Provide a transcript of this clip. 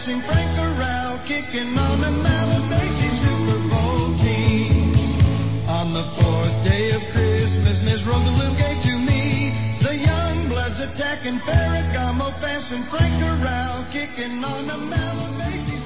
passing Frank Corral, kicking on the Malabacy Super Bowl team. On the fourth day of Christmas, Miss Rosaloo gave to me the young bloods attacking Ferragamo, passing Frank Corral, kicking on the Malabacy